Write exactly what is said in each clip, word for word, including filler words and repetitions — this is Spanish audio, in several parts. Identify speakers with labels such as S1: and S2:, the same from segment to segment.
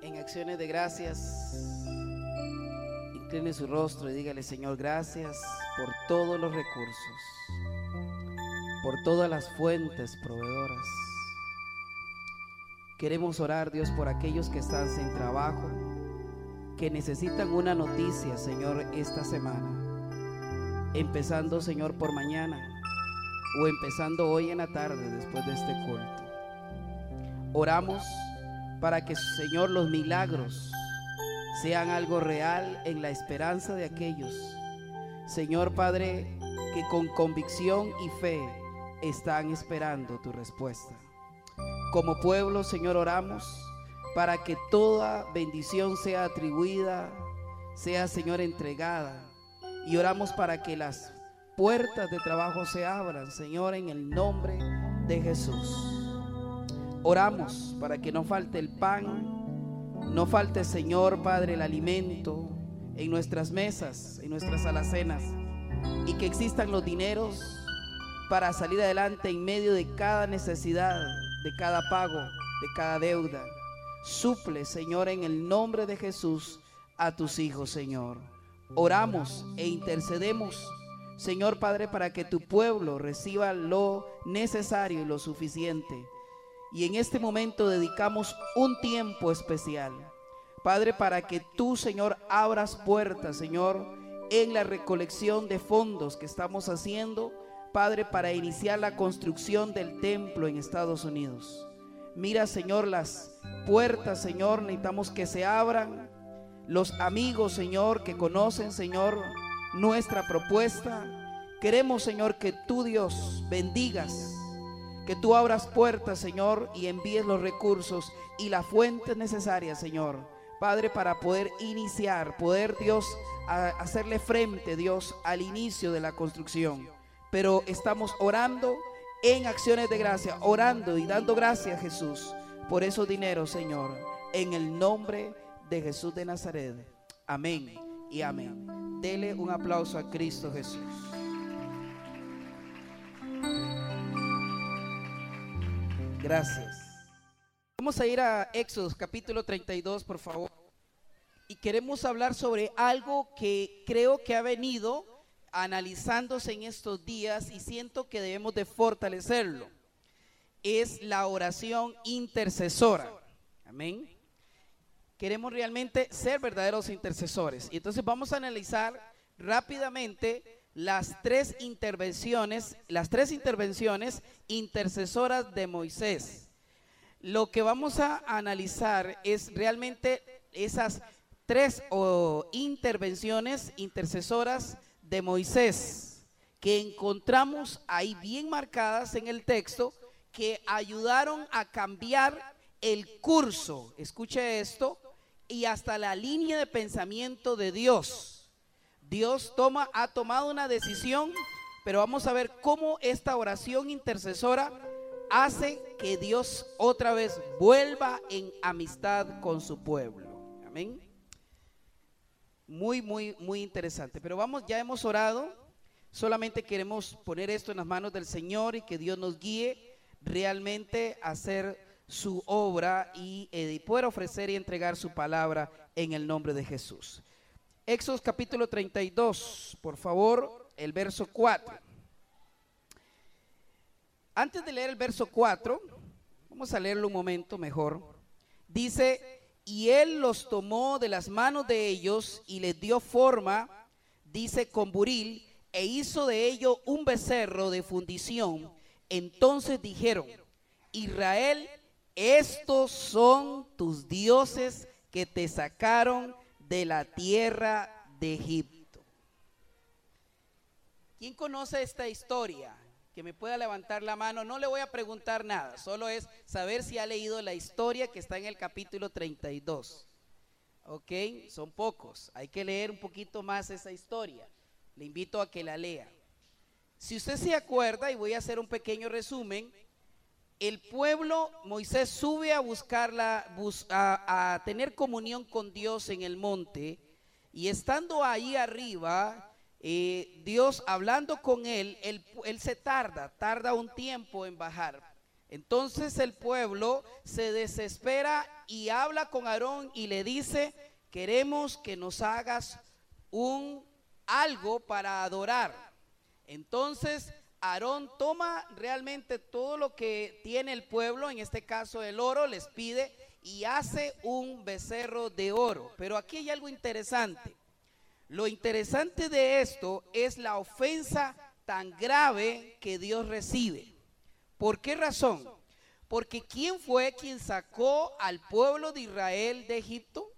S1: en acciones de gracias, incline su rostro y dígale: Señor, gracias por todos los recursos, por todas las fuentes proveedoras. Queremos orar, Dios, por aquellos que están sin trabajo, que necesitan una noticia, Señor, esta semana, empezando, Señor, por mañana o empezando hoy en la tarde después de este culto. Oramos para que, Señor, los milagros sean algo real en la esperanza de aquellos, Señor Padre, que con convicción y fe están esperando tu respuesta. Como pueblo, Señor, oramos para que toda bendición sea atribuida, sea, Señor, entregada, y oramos para que las puertas de trabajo se abran, Señor, en el nombre de Jesús. Oramos para que no falte el pan, no falte, Señor Padre, el alimento en nuestras mesas, en nuestras alacenas, y que existan los dineros para salir adelante en medio de cada necesidad, de cada pago, de cada deuda. Suple, Señor, en el nombre de Jesús a tus hijos, Señor. Oramos e intercedemos, Señor Padre, para que tu pueblo reciba lo necesario y lo suficiente. Y en este momento dedicamos un tiempo especial, Padre, para que tú, Señor, abras puertas, Señor, en la recolección de fondos que estamos haciendo, Padre, para iniciar la construcción del templo en Estados Unidos. Mira, Señor, las puertas, Señor, necesitamos que se abran. Los amigos, Señor, que conocen, Señor, nuestra propuesta, queremos, Señor, que tú, Dios, bendigas, que tú abras puertas, Señor, y envíes los recursos y las fuentes necesarias, Señor, Padre, para poder iniciar, poder, Dios, a hacerle frente, Dios, al inicio de la construcción. Pero estamos orando en acciones de gracia, orando y dando gracias, Jesús, por esos dineros, Señor, en el nombre de Jesús de Nazaret. Amén y amén. Dele un aplauso a Cristo Jesús. Gracias. Vamos a ir a Éxodo capítulo treinta y dos, por favor. Y queremos hablar sobre algo que creo que ha venido analizándose en estos días y siento que debemos de fortalecerlo. Es la oración intercesora. Amén. Queremos realmente ser verdaderos intercesores. Y entonces vamos a analizar rápidamente las tres intervenciones, las tres intervenciones intercesoras de Moisés. Lo que vamos a analizar es realmente esas tres oh, intervenciones intercesoras de Moisés, que encontramos ahí bien marcadas en el texto, que ayudaron a cambiar el curso, escuche esto, y hasta la línea de pensamiento de Dios. Dios toma, ha tomado una decisión, pero vamos a ver cómo esta oración intercesora hace que Dios otra vez vuelva en amistad con su pueblo. Amén. Muy, muy, muy interesante. Pero vamos, ya hemos orado. Solamente queremos poner esto en las manos del Señor y que Dios nos guíe realmente a hacer su obra y eh, poder ofrecer y entregar su palabra en el nombre de Jesús. Éxodo capítulo treinta y dos, por favor, el verso cuatro. Antes de leer el verso cuatro, vamos a leerlo un momento mejor. Dice: y él los tomó de las manos de ellos y les dio forma, dice, con buril, e hizo de ello un becerro de fundición. Entonces dijeron: Israel, estos son tus dioses que te sacaron de la tierra de Egipto. ¿Quién conoce esta historia? Que me pueda levantar la mano. No le voy a preguntar nada, solo es saber si ha leído la historia que está en el capítulo treinta y dos. Ok, son pocos, hay que leer un poquito más esa historia. Le invito a que la lea. Si usted se acuerda, y voy a hacer un pequeño resumen, el pueblo, Moisés sube a buscarla, bus, a, a tener comunión con Dios en el monte, y estando ahí arriba, eh, Dios hablando con él, él, él se tarda, tarda un tiempo en bajar. Entonces el pueblo se desespera y habla con Aarón y le dice: queremos que nos hagas un algo para adorar. Entonces Aarón toma realmente todo lo que tiene el pueblo, en este caso el oro, les pide y hace un becerro de oro. Pero aquí hay algo interesante. Lo interesante de esto es la ofensa tan grave que Dios recibe. ¿Por qué razón? Porque ¿quién fue quien sacó al pueblo de Israel de Egipto?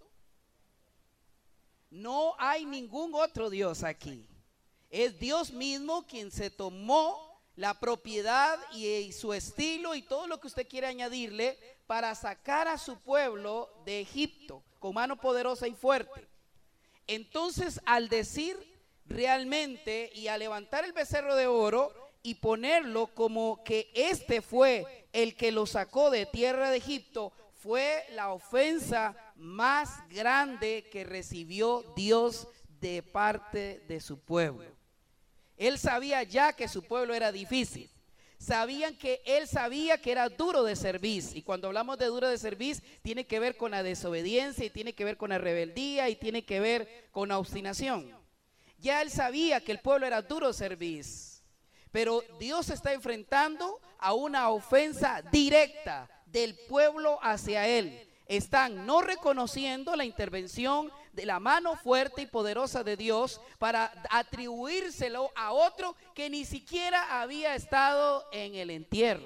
S1: No hay ningún otro Dios aquí. Es Dios mismo quien se tomó la propiedad y, y su estilo y todo lo que usted quiere añadirle para sacar a su pueblo de Egipto con mano poderosa y fuerte. Entonces, al decir realmente y a levantar el becerro de oro y ponerlo como que este fue el que lo sacó de tierra de Egipto, fue la ofensa más grande que recibió Dios de parte de su pueblo. Él sabía ya que su pueblo era difícil. Sabían que él sabía que era duro de servir. Y cuando hablamos de duro de servir, tiene que ver con la desobediencia y tiene que ver con la rebeldía y tiene que ver con la obstinación. Ya él sabía que el pueblo era duro de servir. Pero Dios se está enfrentando a una ofensa directa del pueblo hacia él. Están no reconociendo la intervención de la mano fuerte y poderosa de Dios para atribuírselo a otro que ni siquiera había estado en el entierro.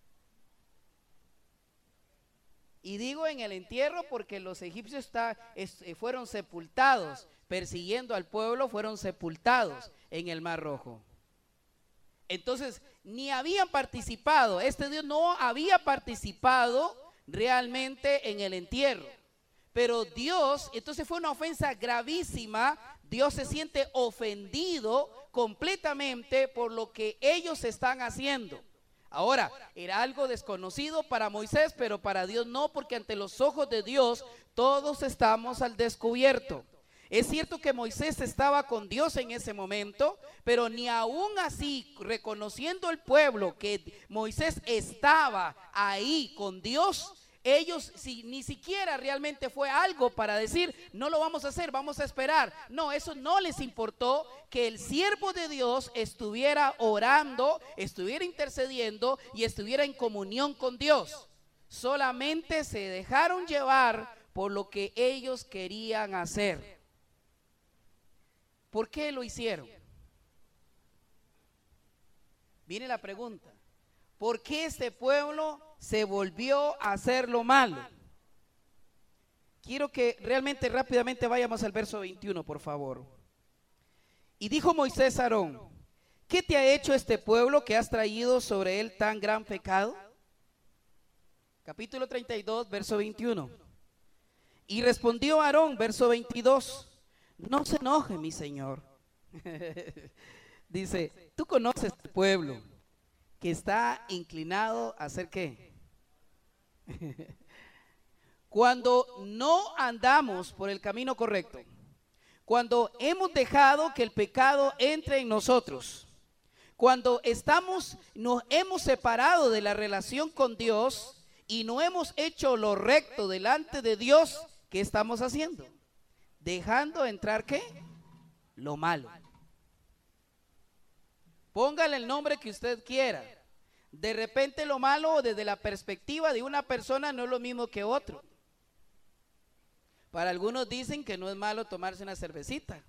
S1: Y digo en el entierro porque los egipcios está, es, fueron sepultados, persiguiendo al pueblo, fueron sepultados en el Mar Rojo. Entonces, ni habían participado, este Dios no había participado realmente en el entierro. Pero Dios, entonces fue una ofensa gravísima. Dios se siente ofendido completamente por lo que ellos están haciendo. Ahora, era algo desconocido para Moisés, pero para Dios no, porque ante los ojos de Dios todos estamos al descubierto. Es cierto que Moisés estaba con Dios en ese momento, pero ni aún así, reconociendo el pueblo que Moisés estaba ahí con Dios, ellos si, ni siquiera realmente fue algo para decir, no lo vamos a hacer, vamos a esperar. No, eso no les importó, que el siervo de Dios estuviera orando, estuviera intercediendo y estuviera en comunión con Dios. Solamente se dejaron llevar por lo que ellos querían hacer. ¿Por qué lo hicieron? Viene la pregunta. ¿Por qué este pueblo se volvió a hacer lo malo? Quiero que realmente rápidamente vayamos al verso veintiuno, por favor. Y dijo Moisés a Aarón: ¿qué te ha hecho este pueblo que has traído sobre él tan gran pecado? Capítulo treinta y dos, verso veintiuno. Y respondió Aarón, verso veintidós: no se enoje, mi señor. Dice, tú conoces el pueblo que está inclinado a hacer ¿qué? Cuando no andamos por el camino correcto, cuando hemos dejado que el pecado entre en nosotros, cuando estamos, nos hemos separado de la relación con Dios y no hemos hecho lo recto delante de Dios, ¿qué estamos haciendo? Dejando entrar ¿qué? Lo malo. Póngale el nombre que usted quiera. De repente lo malo desde la perspectiva de una persona no es lo mismo que otro. Para algunos dicen que no es malo tomarse una cervecita.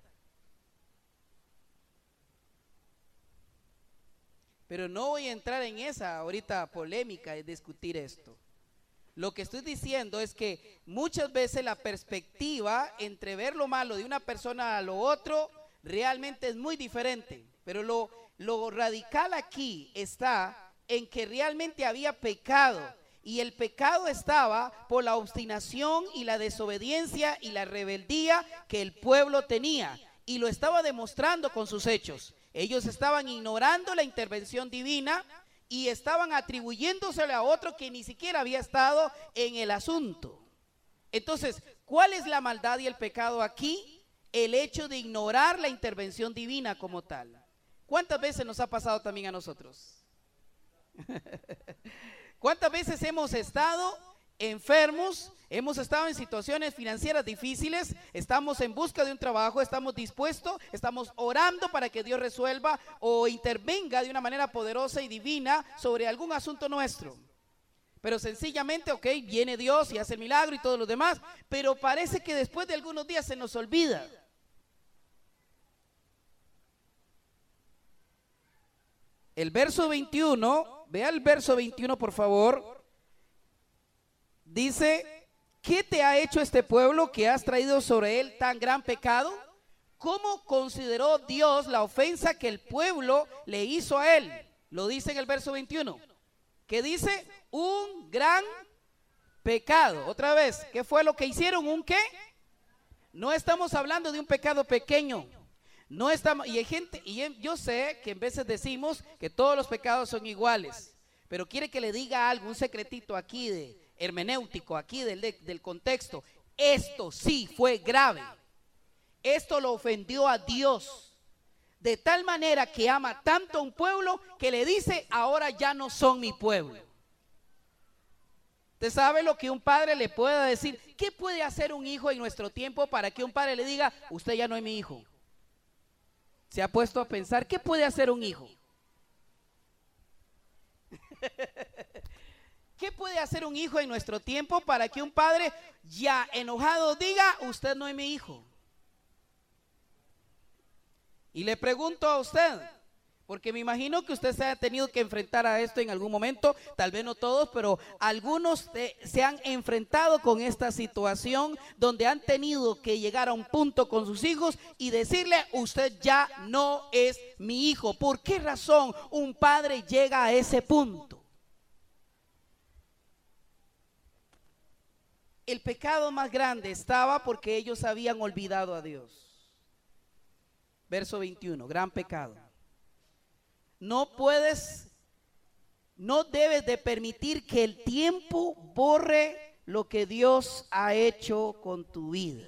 S1: Pero no voy a entrar en esa ahorita polémica y discutir esto. Lo que estoy diciendo es que muchas veces la perspectiva entre ver lo malo de una persona a lo otro realmente es muy diferente. Pero lo, lo radical aquí está en que realmente había pecado. Y el pecado estaba por la obstinación y la desobediencia y la rebeldía que el pueblo tenía. Y lo estaba demostrando con sus hechos. Ellos estaban ignorando la intervención divina y estaban atribuyéndosele a otro que ni siquiera había estado en el asunto. Entonces, ¿cuál es la maldad y el pecado aquí? El hecho de ignorar la intervención divina como tal. ¿Cuántas veces nos ha pasado también a nosotros? ¿Cuántas veces hemos estado enfermos? Hemos estado en situaciones financieras difíciles, estamos en busca de un trabajo, estamos dispuestos, estamos orando para que Dios resuelva o intervenga de una manera poderosa y divina sobre algún asunto nuestro. Pero sencillamente, ok, viene Dios y hace el milagro y todo lo demás, pero parece que después de algunos días se nos olvida. El verso veintiuno, vea el verso veintiuno por favor, dice: ¿qué te ha hecho este pueblo que has traído sobre él tan gran pecado? ¿Cómo consideró Dios la ofensa que el pueblo le hizo a él? Lo dice en el verso veintiuno. ¿Qué dice? Un gran pecado. Otra vez, ¿qué fue lo que hicieron? ¿Un qué? No estamos hablando de un pecado pequeño. No estamos, y hay gente, y yo sé que en veces decimos que todos los pecados son iguales, pero quiere que le diga algo, un secretito aquí de hermenéutico, aquí del, del contexto. Esto sí fue grave. Esto lo ofendió a Dios, de tal manera que ama tanto a un pueblo que le dice: ahora ya no son mi pueblo. ¿Usted sabe lo que un padre le puede decir? ¿Qué puede hacer un hijo en nuestro tiempo para que un padre le diga: usted ya no es mi hijo? ¿Se ha puesto a pensar qué puede hacer un hijo? ¿Qué puede hacer un hijo en nuestro tiempo para que un padre ya enojado diga: usted no es mi hijo? Y le pregunto a usted, porque me imagino que usted se ha tenido que enfrentar a esto en algún momento, tal vez no todos, pero algunos de, se han enfrentado con esta situación donde han tenido que llegar a un punto con sus hijos y decirle: usted ya no es mi hijo. ¿Por qué razón un padre llega a ese punto? El pecado más grande estaba porque ellos habían olvidado a Dios. Verso veintiuno, gran pecado. No puedes, no debes de permitir que el tiempo borre lo que Dios ha hecho con tu vida.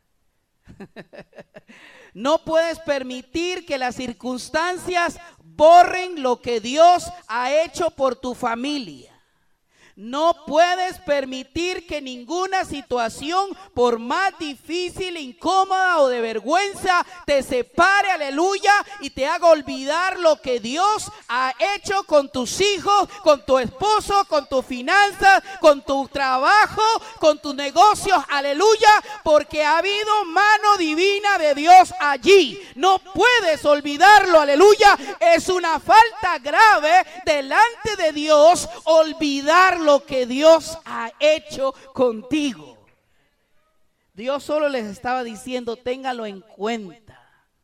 S1: No puedes permitir que las circunstancias borren lo que Dios ha hecho por tu familia. No puedes permitir que ninguna situación, por más difícil, incómoda o de vergüenza, te separe, aleluya, y te haga olvidar lo que Dios ha hecho con tus hijos, con tu esposo, con tus finanzas, con tu trabajo, con tus negocios, aleluya, porque ha habido mano divina de Dios allí. No puedes olvidarlo, aleluya. Es una falta grave delante de Dios olvidarlo, lo que Dios ha hecho contigo. Dios solo les estaba diciendo: téngalo en cuenta.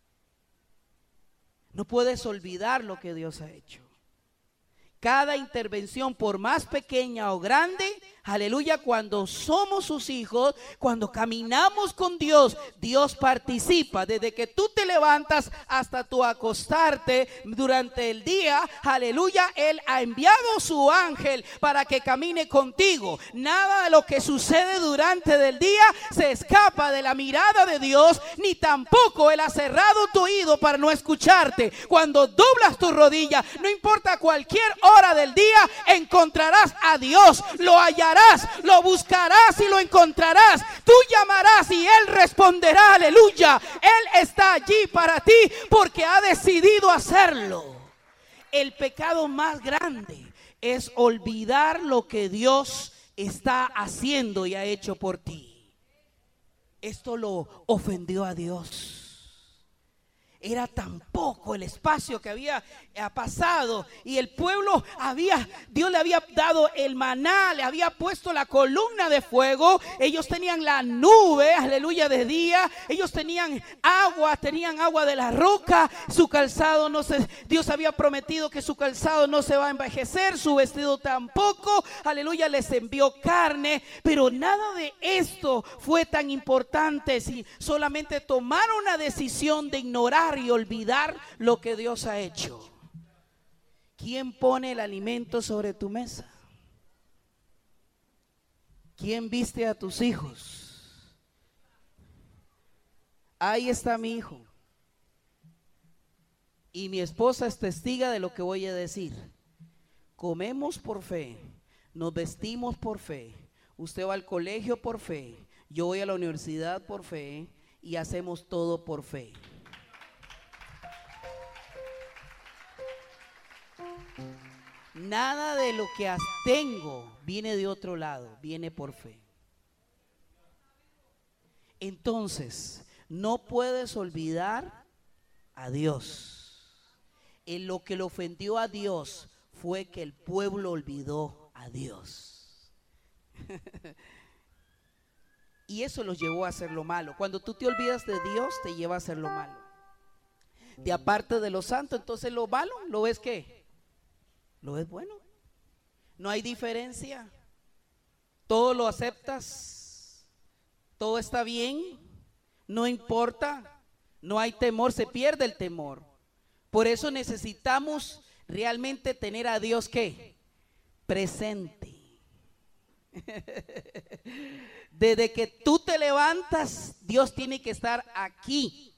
S1: No puedes olvidar lo que Dios ha hecho. Cada intervención, por más pequeña o grande, aleluya, cuando somos sus hijos, cuando caminamos con Dios, Dios participa. Desde que tú te levantas hasta tu acostarte durante el día, aleluya, Él ha enviado su ángel para que camine contigo. Nada de lo que sucede durante el día se escapa de la mirada de Dios, ni tampoco Él ha cerrado tu oído para no escucharte. Cuando doblas tu rodilla, no importa cualquier hora del día, encontrarás a Dios, lo hallarás, lo buscarás y lo encontrarás. Tú llamarás y Él responderá, aleluya. Él está allí para ti porque ha decidido hacerlo. El pecado más grande es olvidar lo que Dios está haciendo y ha hecho por ti. Esto lo ofendió a Dios. Era tan poco el espacio que había pasado y el pueblo había, Dios le había dado el maná, le había puesto la columna de fuego, ellos tenían la nube, aleluya, de día, ellos tenían agua, tenían agua de la roca, su calzado no se, Dios había prometido que su calzado no se va a envejecer, su vestido tampoco, aleluya, les envió carne, pero nada de esto fue tan importante si solamente tomaron una decisión de ignorar y olvidar lo que Dios ha hecho. ¿Quién pone el alimento sobre tu mesa? ¿Quién viste a tus hijos? Ahí está mi hijo. Y mi esposa es testiga de lo que voy a decir. Comemos por fe, nos vestimos por fe, usted va al colegio por fe, yo voy a la universidad por fe y hacemos todo por fe. Nada de lo que tengo viene de otro lado, viene por fe. Entonces, no puedes olvidar a Dios. En lo que le ofendió a Dios fue que el pueblo olvidó a Dios. Y eso los llevó a hacer lo malo. Cuando tú te olvidas de Dios, te lleva a hacer lo malo. Te apartas de lo santo, entonces lo malo, ¿lo ves qué? Lo ves bueno. No hay diferencia. Todo lo aceptas. Todo está bien. No importa. No hay temor, se pierde el temor. Por eso necesitamos realmente tener a Dios ¿qué? Presente. Desde que tú te levantas, Dios tiene que estar aquí.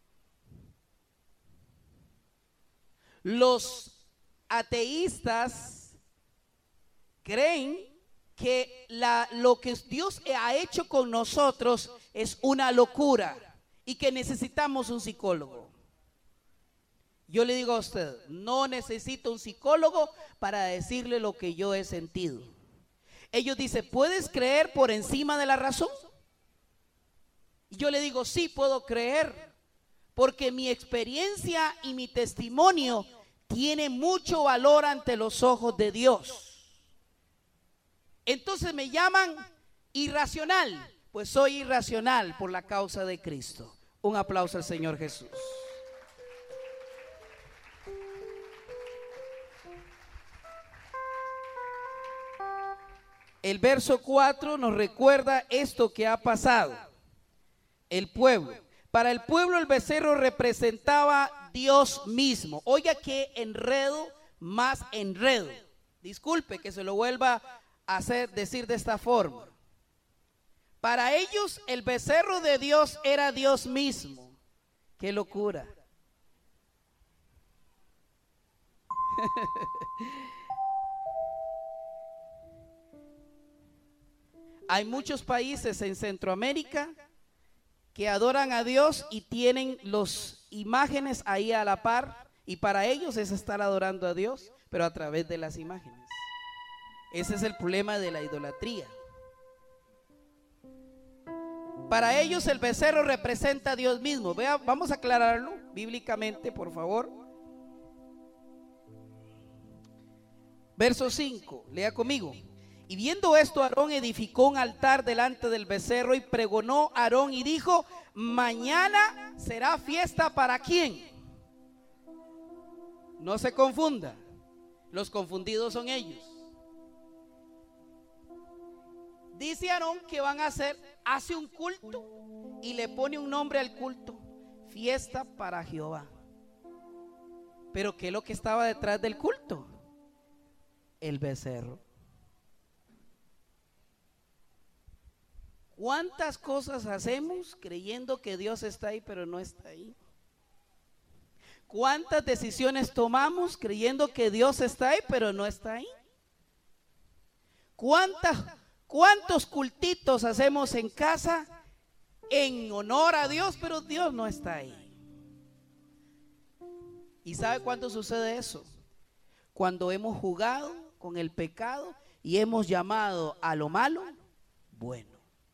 S1: Los ateístas creen que la, lo que Dios ha hecho con nosotros es una locura y que necesitamos un psicólogo. Yo le digo a usted, no necesito un psicólogo para decirle lo que yo he sentido. Ellos dicen, ¿puedes creer por encima de la razón? Y yo le digo, sí, puedo creer, porque mi experiencia y mi testimonio tiene mucho valor ante los ojos de Dios. Entonces me llaman irracional, pues soy irracional por la causa de Cristo. Un aplauso al Señor Jesús. El verso cuatro nos recuerda esto que ha pasado. El pueblo. Para el pueblo el becerro representaba Dios mismo. Oiga qué enredo más enredo. Disculpe que se lo vuelva a hacer, decir de esta forma. Para ellos el becerro de Dios era Dios mismo. Qué locura. Hay muchos países en Centroamérica que adoran a Dios y tienen las imágenes ahí a la par, y para ellos es estar adorando a Dios, pero a través de las imágenes. Ese es el problema de la idolatría. Para ellos el becerro representa a Dios mismo. Vea, vamos a aclararlo bíblicamente, por favor. Verso cinco, lea conmigo. Y viendo esto, Aarón edificó un altar delante del becerro y pregonó a Aarón y dijo, mañana será fiesta para ¿quién? No se confunda, los confundidos son ellos. Dice Aarón que van a hacer, hace un culto y le pone un nombre al culto, fiesta para Jehová. Pero ¿qué es lo que estaba detrás del culto? El becerro. ¿Cuántas cosas hacemos creyendo que Dios está ahí, pero no está ahí? ¿Cuántas decisiones tomamos creyendo que Dios está ahí, pero no está ahí? ¿Cuántas, cuántos cultitos hacemos en casa en honor a Dios, pero Dios no está ahí? ¿Y sabe cuándo sucede eso? Cuando hemos jugado con el pecado y hemos llamado a lo malo bueno.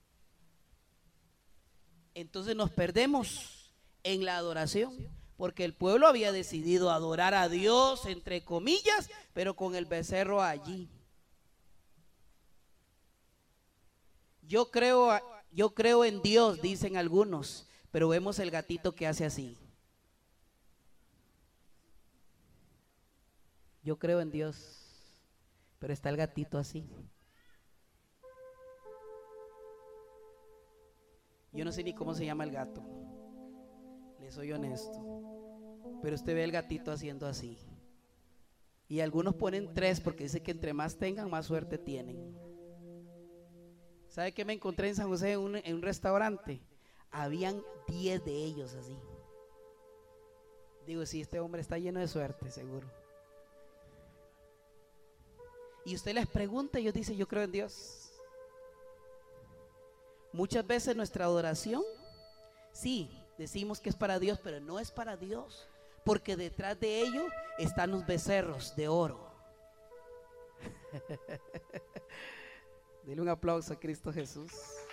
S1: Entonces nos perdemos en la adoración, porque el pueblo había decidido adorar a Dios, entre comillas, pero con el becerro allí. Yo creo, yo creo en Dios, dicen algunos, pero vemos el gatito que hace así. Yo creo en Dios, pero está el gatito así. Yo no sé ni cómo se llama el gato, le soy honesto, pero usted ve el gatito haciendo así. Y algunos ponen tres porque dice que entre más tengan, más suerte tienen. ¿Sabe qué me encontré en San José en un, en un restaurante? Habían diez de ellos así. Digo, sí, este hombre está lleno de suerte, seguro. y usted les pregunta y ellos dicen, yo creo en Dios. Muchas veces nuestra adoración, sí, decimos que es para Dios, pero no es para Dios, porque detrás de ello están los becerros de oro. Dile un aplauso a Cristo Jesús.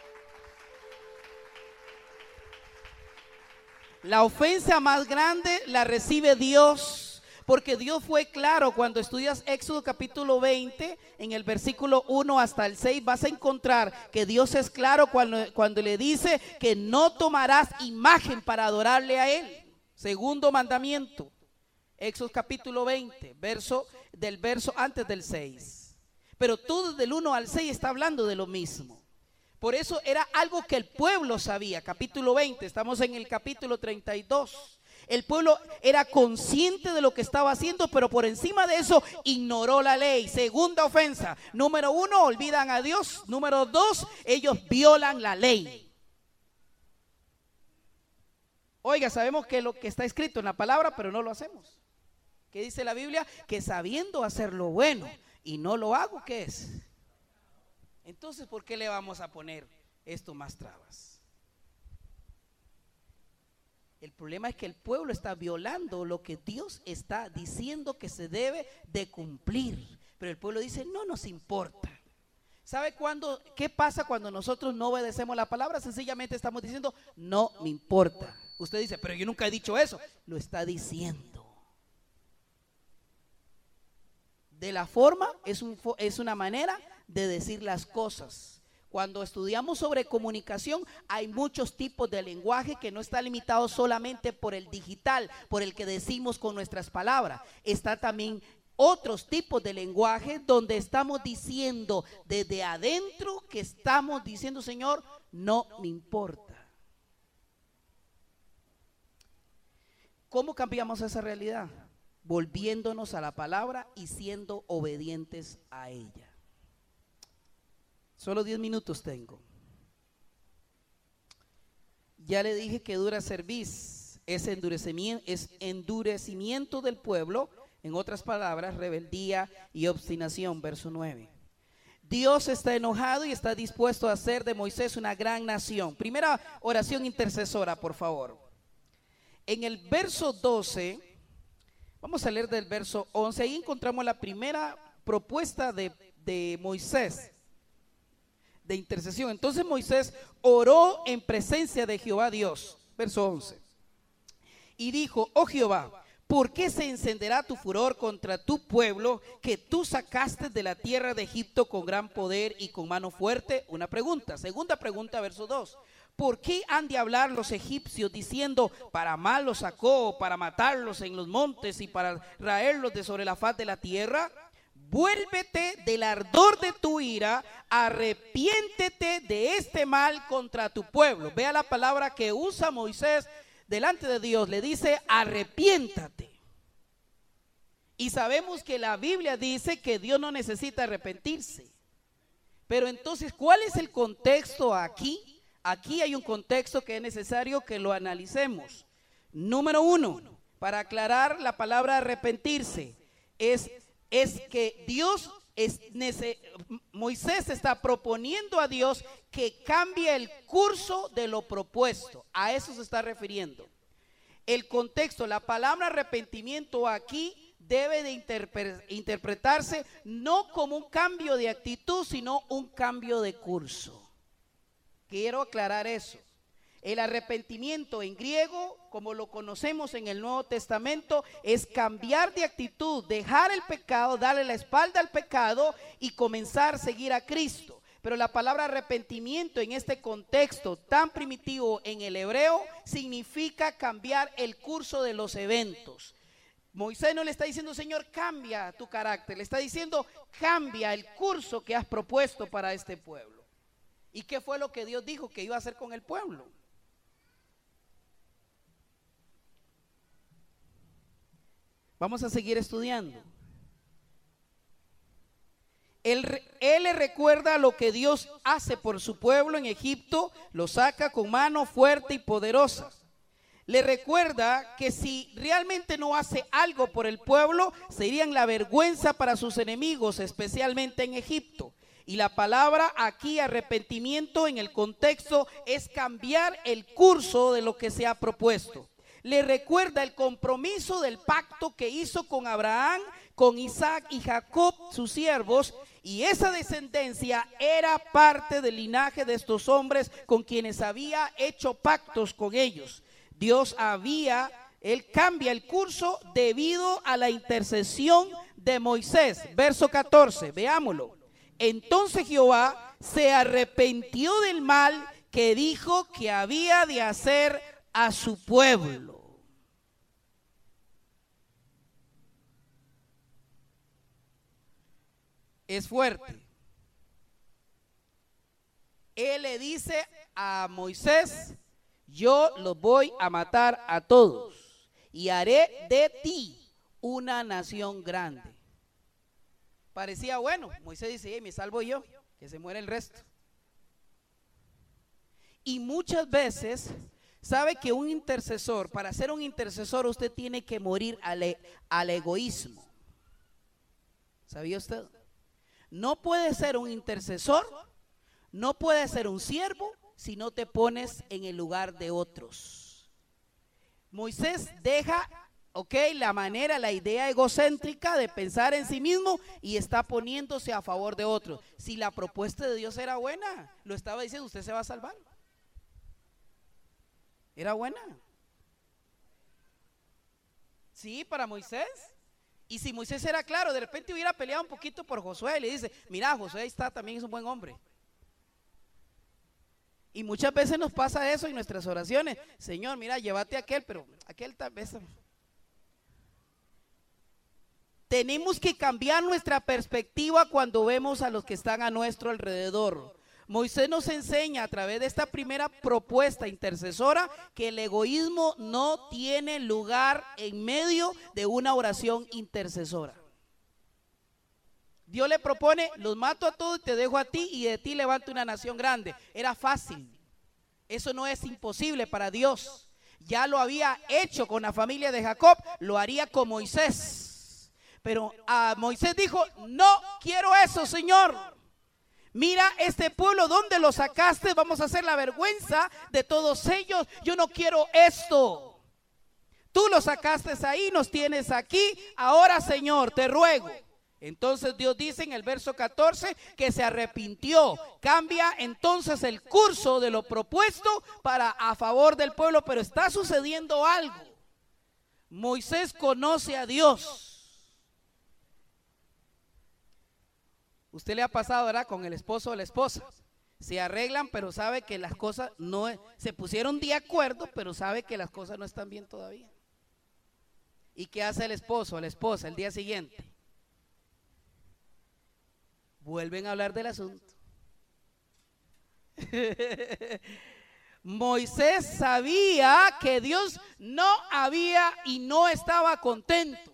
S1: La ofensa más grande la recibe Dios, porque Dios fue claro. Cuando estudias Éxodo capítulo veinte, en el versículo uno hasta el seis, vas a encontrar que Dios es claro cuando, cuando le dice que no tomarás imagen para adorarle a Él. Segundo mandamiento, Éxodo capítulo veinte, verso, del verso antes del seis. Pero todo del uno al seis está hablando de lo mismo. Por eso era algo que el pueblo sabía. Capítulo veinte, estamos en el capítulo treinta y dos. El pueblo era consciente de lo que estaba haciendo, pero por encima de eso ignoró la ley. Segunda ofensa. Número uno, olvidan a Dios. Número dos, ellos violan la ley. Oiga, sabemos que lo que está escrito en la palabra, pero no lo hacemos. ¿Qué dice la Biblia? Que sabiendo hacer lo bueno y no lo hago, ¿qué es? Entonces, ¿por qué le vamos a poner esto más trabas? El problema es que el pueblo está violando lo que Dios está diciendo que se debe de cumplir. Pero el pueblo dice, no nos importa. ¿Sabe cuándo, qué pasa cuando nosotros no obedecemos la palabra? Sencillamente estamos diciendo, no me importa. Usted dice, pero yo nunca he dicho eso. Lo está diciendo. De la forma, es, un, es una manera de decir las cosas. Cuando estudiamos sobre comunicación, hay muchos tipos de lenguaje que no está limitado solamente por el digital, por el que decimos con nuestras palabras. Está también otros tipos de lenguaje donde estamos diciendo desde adentro, que estamos diciendo, Señor, no me importa. ¿Cómo cambiamos esa realidad? Volviéndonos a la palabra y siendo obedientes a ella. Solo diez minutos tengo. Ya le dije que dura cerviz, es endurecimiento, es endurecimiento del pueblo, en otras palabras, rebeldía y obstinación, verso nueve. Dios está enojado y está dispuesto a hacer de Moisés una gran nación. Primera oración intercesora, por favor. En el verso doce, vamos a leer del verso once, ahí encontramos la primera propuesta de, de Moisés, de intercesión. Entonces Moisés oró en presencia de Jehová Dios, verso once, y dijo, oh Jehová, ¿por qué se encenderá tu furor contra tu pueblo que tú sacaste de la tierra de Egipto con gran poder y con mano fuerte? Una pregunta. Segunda pregunta, verso dos. ¿Por qué han de hablar los egipcios diciendo, para mal los sacó, para matarlos en los montes y para raerlos de sobre la faz de la tierra? Vuélvete del ardor de tu ira, arrepiéntete de este mal contra tu pueblo. Vea la palabra que usa Moisés delante de Dios, le dice arrepiéntate. Y sabemos que la Biblia dice que Dios no necesita arrepentirse. Pero entonces, ¿cuál es el contexto aquí? Aquí hay un contexto que es necesario que lo analicemos. Número uno, para aclarar la palabra arrepentirse, es, es que Dios, es, Moisés está proponiendo a Dios que cambie el curso de lo propuesto. A eso se está refiriendo. El contexto, la palabra arrepentimiento aquí debe de interpre- interpretarse no como un cambio de actitud, sino un cambio de curso. Quiero aclarar eso. El arrepentimiento en griego, como lo conocemos en el Nuevo Testamento, es cambiar de actitud, dejar el pecado, darle la espalda al pecado y comenzar a seguir a Cristo. Pero la palabra arrepentimiento en este contexto tan primitivo en el hebreo significa cambiar el curso de los eventos. Moisés no le está diciendo, Señor, cambia tu carácter, le está diciendo, cambia el curso que has propuesto para este pueblo. ¿Y qué fue lo que Dios dijo que iba a hacer con el pueblo? Vamos a seguir estudiando. Él, él le recuerda lo que Dios hace por su pueblo en Egipto, lo saca con mano fuerte y poderosa. Le recuerda que si realmente no hace algo por el pueblo, serían la vergüenza para sus enemigos, especialmente en Egipto. Y la palabra aquí, arrepentimiento, en el contexto es cambiar el curso de lo que se ha propuesto. Le recuerda el compromiso del pacto que hizo con Abraham, con Isaac y Jacob, sus siervos, y esa descendencia era parte del linaje de estos hombres con quienes había hecho pactos con ellos. Dios había, él cambia el curso debido a la intercesión de Moisés. Verso catorce, veámoslo. Entonces Jehová se arrepintió del mal que dijo que había de hacer a su pueblo. Es fuerte. Él le dice a Moisés: yo los voy a matar a todos y haré de ti una nación grande. Parecía bueno. Moisés dice: hey, me salvo yo, que se muere el resto. Y muchas veces, sabe que un intercesor, para ser un intercesor, usted tiene que morir al, e al egoísmo. ¿Sabía usted? No puede ser un intercesor, no puede ser un siervo, si no te pones en el lugar de otros. Moisés deja, ok, la manera, la idea egocéntrica de pensar en sí mismo y está poniéndose a favor de otros. Si la propuesta de Dios era buena, lo estaba diciendo, usted se va a salvar. Era buena. Sí, para Moisés. Y si Moisés era claro, de repente hubiera peleado un poquito por Josué y le dice: mira, Josué ahí está, también es un buen hombre. Y muchas veces nos pasa eso en nuestras oraciones: Señor, mira, llévate a aquel, pero aquel tal vez. Tenemos que cambiar nuestra perspectiva cuando vemos a los que están a nuestro alrededor. Moisés nos enseña a través de esta primera propuesta intercesora que el egoísmo no tiene lugar en medio de una oración intercesora. Dios le propone: los mato a todos y te dejo a ti, y de ti levanto una nación grande. Era fácil. Eso no es imposible para Dios. Ya lo había hecho con la familia de Jacob, lo haría con Moisés. Pero a Moisés dijo: no quiero eso, Señor. Mira este pueblo, ¿dónde lo sacaste? Vamos a hacer la vergüenza de todos ellos. Yo no quiero esto. Tú lo sacaste ahí, nos tienes aquí. Ahora, Señor, te ruego. Entonces Dios dice en el verso catorce que se arrepintió. Cambia entonces el curso de lo propuesto para a favor del pueblo. Pero está sucediendo algo. Moisés conoce a Dios. Usted le ha pasado, ¿verdad?, con el esposo o la esposa. Se arreglan, pero sabe que las cosas no, se pusieron de acuerdo, pero sabe que las cosas no están bien todavía. ¿Y qué hace el esposo o la esposa el día siguiente? Vuelven a hablar del asunto. Moisés sabía que Dios no había y no estaba contento.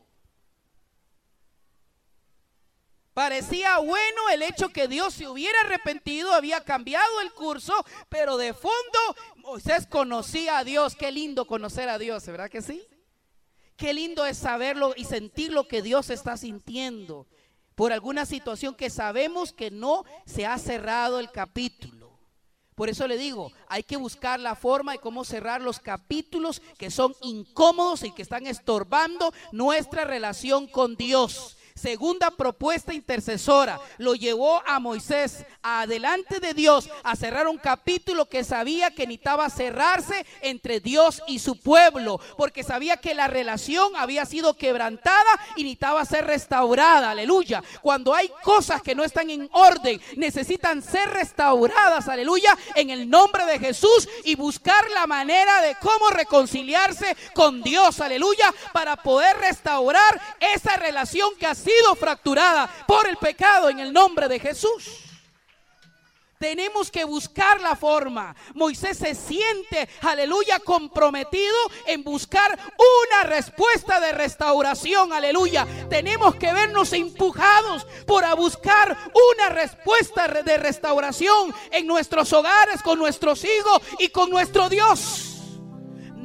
S1: Parecía bueno el hecho que Dios se hubiera arrepentido, había cambiado el curso, pero de fondo Moisés conocía a Dios. Qué lindo conocer a Dios, ¿verdad que sí? Qué lindo es saberlo y sentir lo que Dios está sintiendo por alguna situación que sabemos que no se ha cerrado el capítulo. Por eso le digo, hay que buscar la forma de cómo cerrar los capítulos que son incómodos y que están estorbando nuestra relación con Dios. Segunda propuesta intercesora, lo llevó a Moisés adelante de Dios a cerrar un capítulo que sabía que necesitaba cerrarse entre Dios y su pueblo, porque sabía que la relación había sido quebrantada y necesitaba ser restaurada. Aleluya. Cuando hay cosas que no están en orden, necesitan ser restauradas, aleluya, en el nombre de Jesús, y buscar la manera de cómo reconciliarse con Dios, aleluya, para poder restaurar esa relación que ha sido sido fracturada por el pecado en el nombre de Jesús. Tenemos que buscar la forma. Moisés se siente, aleluya, comprometido en buscar una respuesta de restauración, aleluya. Tenemos que vernos empujados por a buscar una respuesta de restauración en nuestros hogares, con nuestros hijos y con nuestro Dios.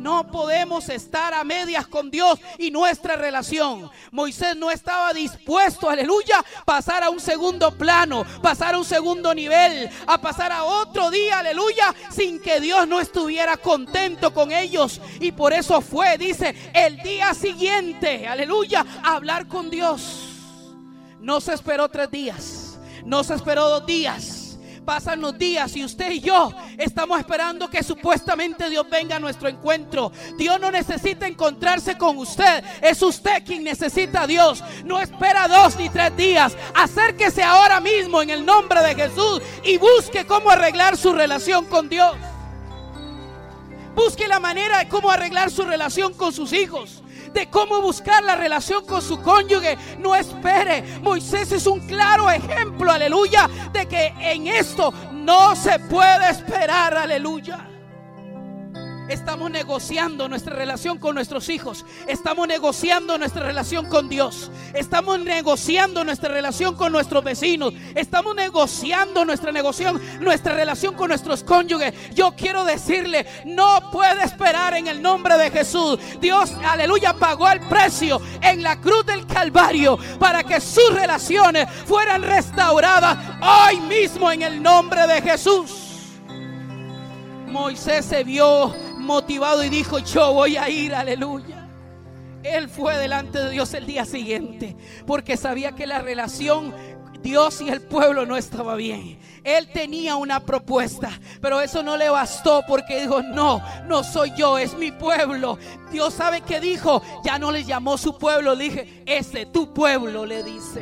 S1: No podemos estar a medias con Dios y nuestra relación. Moisés no estaba dispuesto, aleluya, pasar a un segundo plano, pasar a un segundo nivel, a pasar a otro día, aleluya, sin que Dios no estuviera contento con ellos. Y por eso fue, dice, el día siguiente, aleluya, a hablar con Dios. No se esperó tres días, no se esperó dos días. Pasan los días y usted y yo estamos esperando que supuestamente Dios venga a nuestro encuentro. Dios no necesita encontrarse con usted, es usted quien necesita a Dios. No espera dos ni tres días. Acérquese ahora mismo en el nombre de Jesús y busque cómo arreglar su relación con Dios. Busque la manera de cómo arreglar su relación con sus hijos, de cómo buscar la relación con su cónyuge. No espere. Moisés es un claro ejemplo, aleluya, de que en esto no se puede esperar, aleluya. Estamos negociando nuestra relación con nuestros hijos. Estamos negociando nuestra relación con Dios. Estamos negociando nuestra relación con nuestros vecinos. Estamos negociando nuestra negociación, nuestra relación con nuestros cónyuges. Yo quiero decirle, no puede esperar en el nombre de Jesús. Dios, aleluya, pagó el precio en la cruz del Calvario para que sus relaciones fueran restauradas hoy mismo en el nombre de Jesús. Moisés se vio motivado y dijo: yo voy a ir, aleluya. Él fue delante de Dios el día siguiente porque sabía que la relación Dios y el pueblo no estaba bien. Él tenía una propuesta, pero eso no le bastó porque dijo: no, no soy yo, es mi pueblo. Dios sabe que dijo, ya no le llamó su pueblo, le dije, ese tu pueblo, le dice.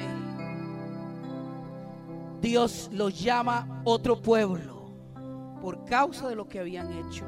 S1: Dios los llama otro pueblo por causa de lo que habían hecho.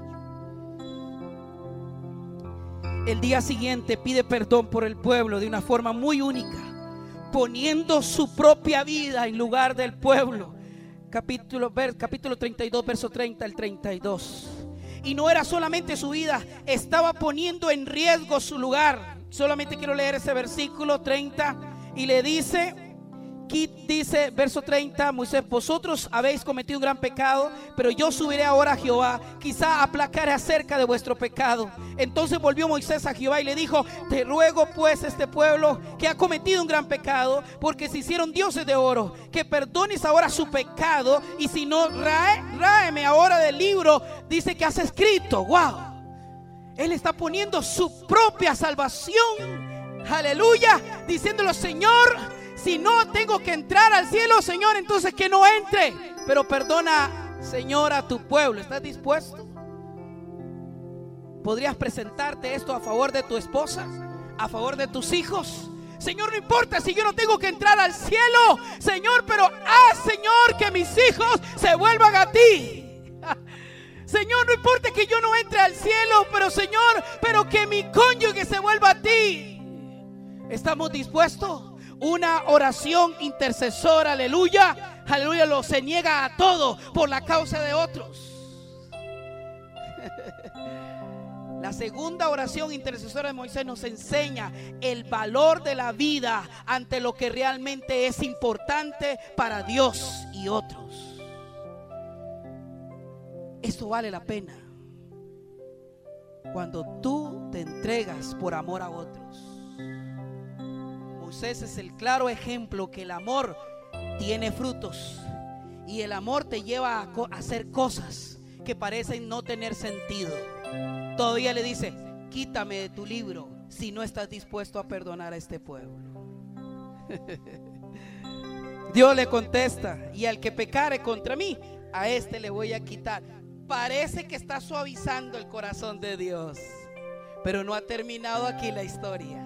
S1: El día siguiente pide perdón por el pueblo de una forma muy única, poniendo su propia vida en lugar del pueblo. Capítulo, capítulo treinta y dos, verso treinta al treinta y dos. Y no era solamente su vida, estaba poniendo en riesgo su lugar. Solamente quiero leer ese versículo treinta y le dice... Aquí dice, verso treinta, Moisés: vosotros habéis cometido un gran pecado, pero yo subiré ahora a Jehová, quizá aplacaré acerca de vuestro pecado. Entonces volvió Moisés a Jehová y le dijo: te ruego pues este pueblo que ha cometido un gran pecado, porque se hicieron dioses de oro, que perdones ahora su pecado, y si no, rae, ráeme ahora del libro, dice que has escrito. Wow, él está poniendo su propia salvación, aleluya, diciéndolo: Señor, si no tengo que entrar al cielo, Señor, entonces que no entre, pero perdona, Señor, a tu pueblo. ¿Estás dispuesto? ¿Podrías presentarte esto a favor de tu esposa, a favor de tus hijos? Señor, no importa si yo no tengo que entrar al cielo, Señor, pero haz, Señor, que mis hijos se vuelvan a ti. Señor, no importa que yo no entre al cielo, pero Señor, pero que mi cónyuge se vuelva a ti. ¿Estamos dispuestos? Una oración intercesora, aleluya, aleluya, lo se niega a todo por la causa de otros. La segunda oración intercesora de Moisés nos enseña el valor de la vida ante lo que realmente es importante para Dios y otros. Esto vale la pena cuando tú te entregas por amor a otros. Moisés es el claro ejemplo que el amor tiene frutos, y el amor te lleva a hacer cosas que parecen no tener sentido. Todavía le dice: quítame de tu libro si no estás dispuesto a perdonar a este pueblo. Dios le contesta: y al que pecare contra mí, a este le voy a quitar. Parece que está suavizando el corazón de Dios, pero no ha terminado aquí la historia.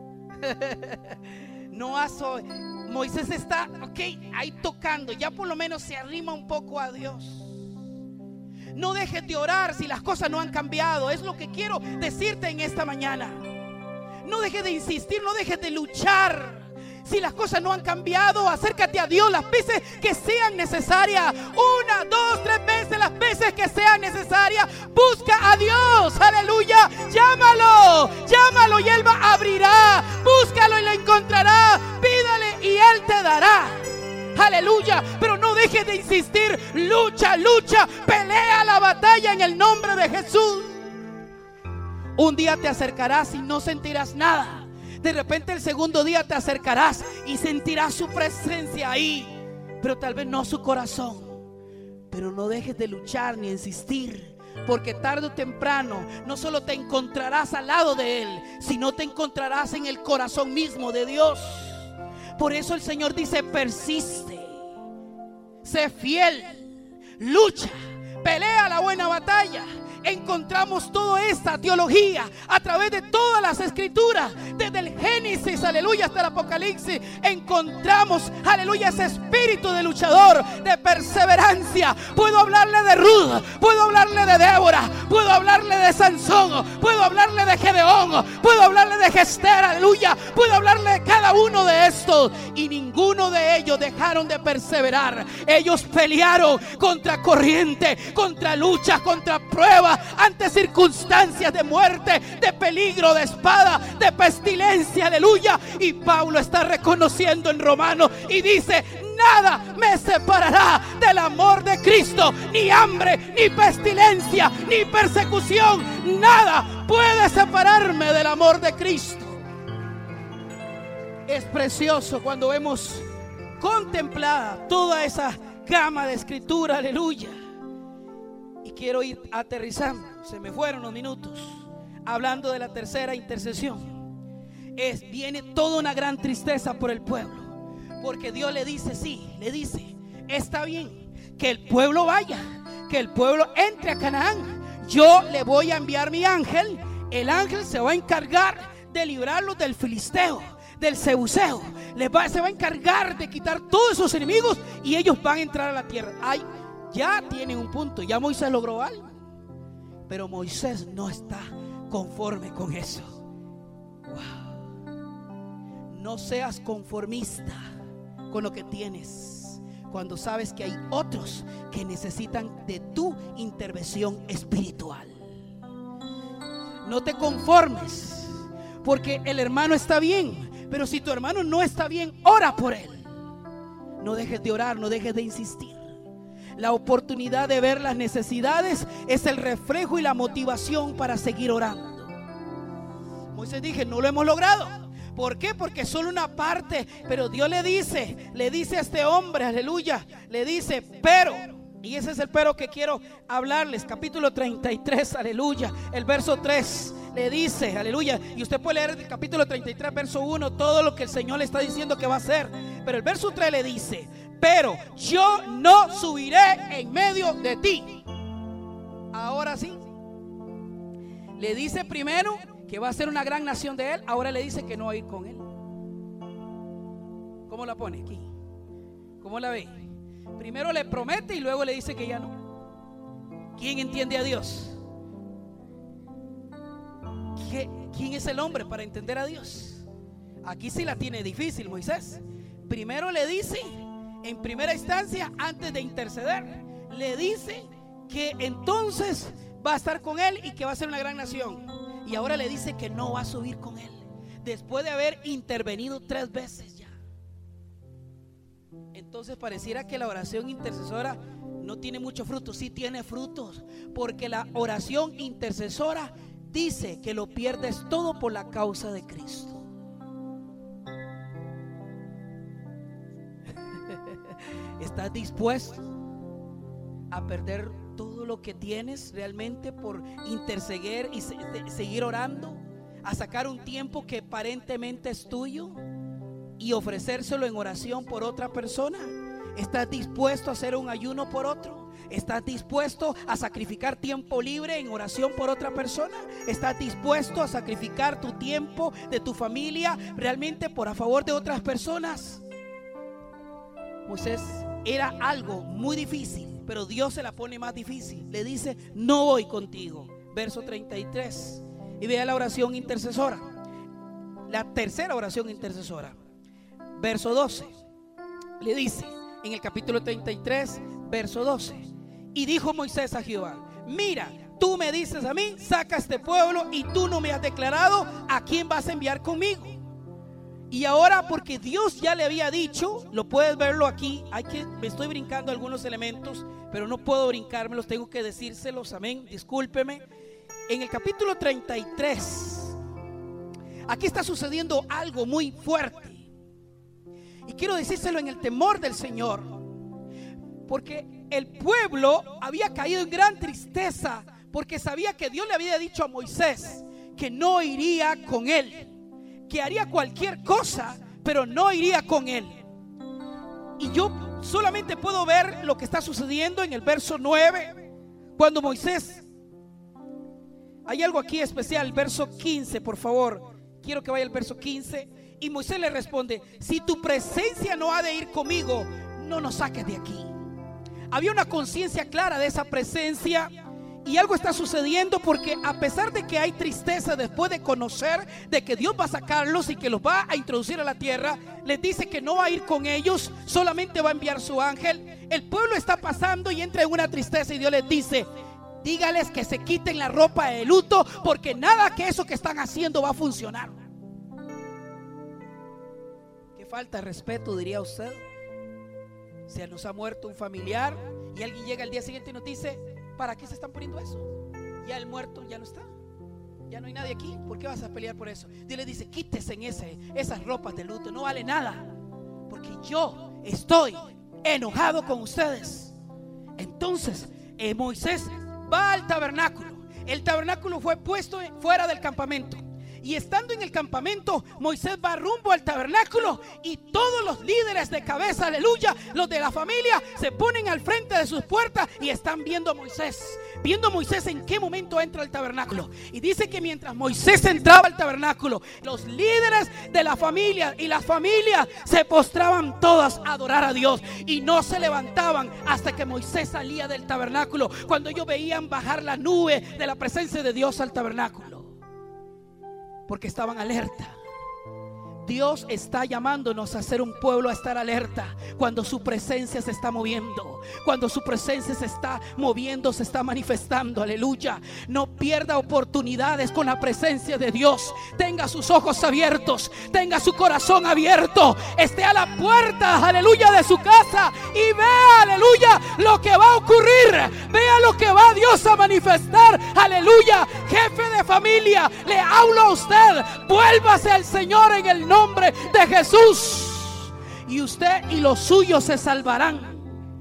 S1: No hace, Moisés está, ok, ahí tocando, ya por lo menos se arrima un poco a Dios. No dejes de orar si las cosas no han cambiado. Es lo que quiero decirte en esta mañana. No dejes de insistir, no dejes de luchar. Si las cosas no han cambiado, acércate a Dios las veces que sean necesarias. Una, dos, tres veces, las veces que sean necesarias. Busca a Dios, aleluya. Llámalo, llámalo y Él va, abrirá. Búscalo y lo encontrará. Pídale y Él te dará. Aleluya, pero no dejes de insistir. Lucha, lucha, pelea la batalla en el nombre de Jesús. Un día te acercarás y no sentirás nada. De repente el segundo día te acercarás y sentirás su presencia ahí, pero tal vez no su corazón. Pero no dejes de luchar ni insistir, porque tarde o temprano no solo te encontrarás al lado de Él, sino te encontrarás en el corazón mismo de Dios. Por eso el Señor dice: persiste, sé fiel, lucha, pelea la buena batalla. Encontramos toda esta teología a través de todas las escrituras, desde el Génesis, aleluya, hasta el Apocalipsis. Encontramos, aleluya, ese espíritu de luchador, de perseverancia. Puedo hablarle de Ruth, puedo hablarle de Débora, puedo hablarle de Sansón, puedo hablarle de Gedeón, puedo hablarle de Gester, aleluya, puedo hablarle de cada uno de estos, y ninguno de ellos dejaron de perseverar. Ellos pelearon contra corriente, contra luchas, contra pruebas, ante circunstancias de muerte, de peligro, de espada, de pestilencia, aleluya. Y Pablo está reconociendo en Romanos y dice: nada me separará del amor de Cristo, ni hambre, ni pestilencia, ni persecución. Nada puede separarme del amor de Cristo. Es precioso cuando vemos contemplada toda esa gama de escritura, aleluya. Y quiero ir aterrizando, se me fueron los minutos, hablando de la tercera intercesión. Es, viene toda una gran tristeza por el pueblo, porque Dios le dice, sí, le dice: está bien que el pueblo vaya, que el pueblo entre a Canaán. Yo le voy a enviar mi ángel. El ángel se va a encargar de librarlos del filisteo, del Jebuseo. Les va, se va a encargar de quitar todos esos enemigos y ellos van a entrar a la tierra. Ay, ya tiene un punto, ya Moisés logró algo, pero Moisés no está conforme con eso. Wow. No seas conformista con lo que tienes, cuando sabes que hay otros que necesitan de tu intervención espiritual. No te conformes, porque el hermano está bien, pero si tu hermano no está bien, ora por él. No dejes de orar, no dejes de insistir. La oportunidad de ver las necesidades es el reflejo y la motivación para seguir orando. Moisés dije, no lo hemos logrado. ¿Por qué? Porque solo una parte. Pero Dios le dice, le dice a este hombre, aleluya, le dice, pero, y ese es el pero que quiero hablarles, capítulo treinta y tres, aleluya, el verso tres, le dice, aleluya, y usted puede leer el capítulo treinta y tres, verso uno, todo lo que el Señor le está diciendo que va a hacer. Pero el verso tres le dice, pero yo no subiré en medio de ti. Ahora sí, le dice primero que va a ser una gran nación de él. Ahora le dice que no va a ir con él. ¿Cómo la pone aquí? ¿Cómo la ve? Primero le promete y luego le dice que ya no. ¿Quién entiende a Dios? ¿Quién es el hombre para entender a Dios? Aquí sí la tiene difícil Moisés. Primero le dice, en primera instancia, antes de interceder, le dice que entonces va a estar con él y que va a ser una gran nación. Y ahora le dice que no va a subir con él, después de haber intervenido tres veces ya. Entonces pareciera que la oración intercesora no tiene mucho fruto. Sí tiene frutos, porque la oración intercesora dice que lo pierdes todo por la causa de Cristo. ¿Estás dispuesto a perder todo lo que tienes realmente por interceder y se, de, seguir orando? A sacar un tiempo que aparentemente es tuyo y ofrecérselo en oración por otra persona. ¿Estás dispuesto a hacer un ayuno por otro? ¿Estás dispuesto a sacrificar tiempo libre en oración por otra persona? ¿Estás dispuesto a sacrificar tu tiempo de tu familia realmente por a favor de otras personas? Moisés era algo muy difícil, pero Dios se la pone más difícil. Le dice, no voy contigo. Verso treinta y tres. Y vea la oración intercesora, la tercera oración intercesora. Verso doce. Le dice en el capítulo treinta y tres, verso doce. Y dijo Moisés a Jehová, mira, tú me dices a mí, saca a este pueblo, y tú no me has declarado a quién vas a enviar conmigo. Y ahora, porque Dios ya le había dicho, lo puedes verlo aquí. Hay que, me estoy brincando algunos elementos, pero no puedo brincármelos, tengo que decírselos, amén, discúlpeme. en el capítulo treinta y tres, aquí está sucediendo algo muy fuerte. Y quiero decírselo en el temor del Señor, porque el pueblo había caído en gran tristeza, porque sabía que Dios le había dicho a Moisés que no iría con él, que haría cualquier cosa, pero no iría con él. Y yo solamente puedo ver lo que está sucediendo en el verso nueve, cuando Moisés, hay algo aquí especial, el verso quince, por favor, quiero que vaya el verso quince. Y Moisés le responde: si tu presencia no ha de ir conmigo, no nos saques de aquí. Había una conciencia clara de esa presencia. Y algo está sucediendo, porque a pesar de que hay tristeza después de conocer de que Dios va a sacarlos y que los va a introducir a la tierra, les dice que no va a ir con ellos, solamente va a enviar su ángel. El pueblo está pasando y entra en una tristeza, y Dios les dice: dígales que se quiten la ropa de luto, porque nada que eso que están haciendo va a funcionar. Qué falta de respeto, diría usted. Se nos ha muerto un familiar y alguien llega al día siguiente y nos dice: ¿para qué se están poniendo eso? Ya el muerto ya no está, ya no hay nadie aquí, ¿por qué vas a pelear por eso? Dios le dice: quítese en ese, esas ropas de luto, no vale nada, porque yo estoy enojado con ustedes. Entonces eh, Moisés va al tabernáculo. El tabernáculo fue puesto fuera del campamento, y estando en el campamento, Moisés va rumbo al tabernáculo, y todos los líderes de cabeza, aleluya, los de la familia, se ponen al frente de sus puertas y están viendo a Moisés, viendo a Moisés en qué momento entra al tabernáculo. Y dice que mientras Moisés entraba al tabernáculo, los líderes de la familia y las familias se postraban todas a adorar a Dios, y no se levantaban hasta que Moisés salía del tabernáculo, cuando ellos veían bajar la nube de la presencia de Dios al tabernáculo, porque estaban alerta. Dios está llamándonos a ser un pueblo, a estar alerta cuando su presencia se está moviendo, cuando su presencia se está moviendo, se está manifestando, aleluya. No pierda oportunidades con la presencia de Dios. Tenga sus ojos abiertos, tenga su corazón abierto, esté a la puerta, aleluya, de su casa y vea, aleluya, lo que va a ocurrir. Vea lo que va Dios a manifestar, aleluya. Jefe de familia, le hablo a usted: vuélvase al Señor en el nombre nombre de Jesús, y usted y los suyos se salvarán.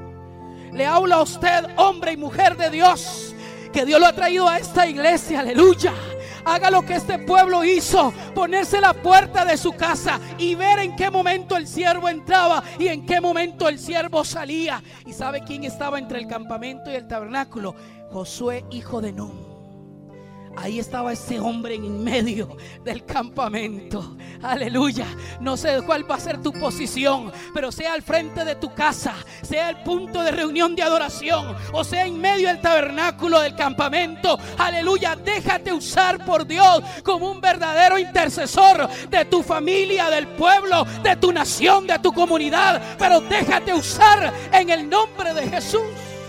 S1: Le habla a usted, hombre y mujer de Dios, que Dios lo ha traído a esta iglesia, aleluya. Haga lo que este pueblo hizo: ponerse a la puerta de su casa y ver en qué momento el siervo entraba y en qué momento el siervo salía. ¿Y sabe quién estaba entre el campamento y el tabernáculo? Josué, hijo de Nun. Ahí estaba ese hombre en medio del campamento, aleluya. No sé cuál va a ser tu posición, pero sea al frente de tu casa, sea el punto de reunión de adoración, o sea en medio del tabernáculo del campamento, aleluya. Déjate usar por Dios como un verdadero intercesor de tu familia, del pueblo, de tu nación, de tu comunidad, pero déjate usar en el nombre de Jesús.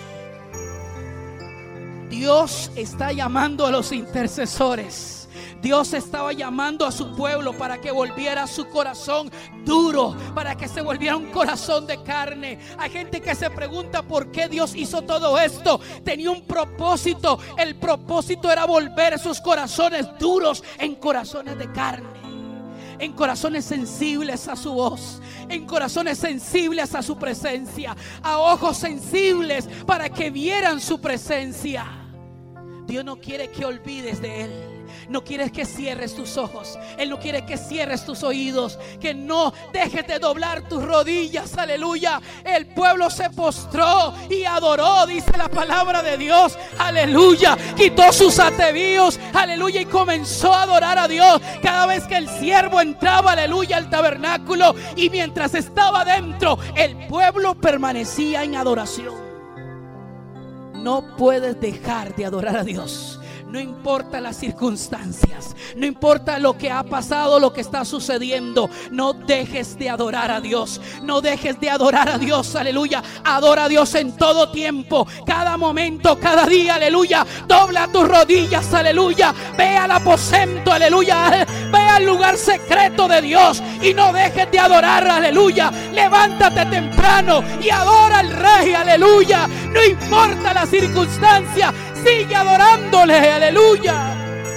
S1: Dios está llamando a los intercesores. Dios estaba llamando a su pueblo para que volviera su corazón duro, para que se volviera un corazón de carne. Hay gente que se pregunta por qué Dios hizo todo esto. Tenía un propósito. El propósito era volver esos corazones duros en corazones de carne, en corazones sensibles a su voz, en corazones sensibles a su presencia, a ojos sensibles para que vieran su presencia. Dios no quiere que olvides de Él. No quiere que cierres tus ojos. Él no quiere que cierres tus oídos, que no dejes de doblar tus rodillas, aleluya. El pueblo se postró y adoró, dice la palabra de Dios, aleluya. Quitó sus atavíos, aleluya, y comenzó a adorar a Dios cada vez que el siervo entraba, aleluya, al tabernáculo. Y mientras estaba dentro, el pueblo permanecía en adoración. No puedes dejar de adorar a Dios. No importa las circunstancias, no importa lo que ha pasado, lo que está sucediendo, no dejes de adorar a Dios. No dejes de adorar a Dios, aleluya. Adora a Dios en todo tiempo, cada momento, cada día, aleluya. Dobla tus rodillas, aleluya. Ve al aposento, aleluya. Ve al lugar secreto de Dios y no dejes de adorar, aleluya. Levántate temprano y adora al Rey, aleluya. No importa la circunstancia,
S2: Sigue adorándole, aleluya.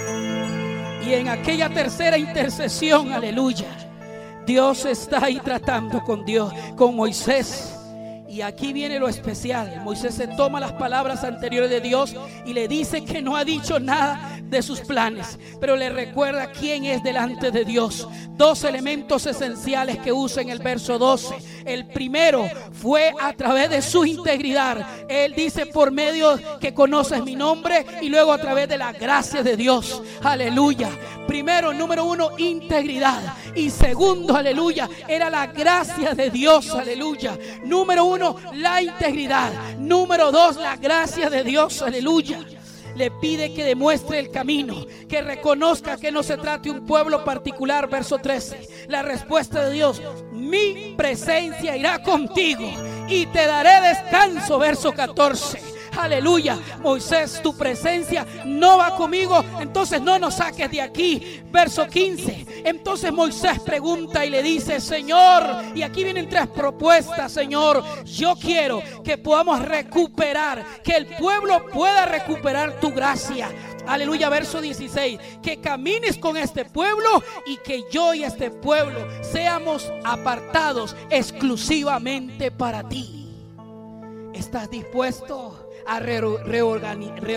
S2: Y en aquella tercera intercesión, aleluya, Dios está ahí tratando con Dios, con Moisés. Y aquí viene lo especial. Moisés se toma las palabras anteriores de Dios y le dice que no ha dicho nada de sus planes, pero le recuerda quién es delante de Dios. Dos elementos esenciales que usa en el verso doce. El primero fue a través de su integridad. Él dice: por medio que conoces mi nombre, y luego a través de la gracia de Dios. Aleluya. Primero, número uno, integridad. Y segundo, aleluya, era la gracia de Dios. Aleluya. Número uno, la integridad. Número dos, la gracia de Dios. Aleluya. Le pide que demuestre el camino, que reconozca que no se trata de un pueblo particular. Verso trece. La respuesta de Dios: mi presencia irá contigo y te daré descanso. Verso catorce. Aleluya. Moisés, tu presencia no va conmigo, entonces no nos saques de aquí. Verso quince. Entonces Moisés pregunta y le dice: Señor, y aquí vienen tres propuestas. Señor, yo quiero que podamos recuperar, que el pueblo pueda recuperar tu gracia. Aleluya. Verso dieciséis. Que camines con este pueblo y que yo y este pueblo seamos apartados exclusivamente para ti. ¿Estás dispuesto a reorganizar, re,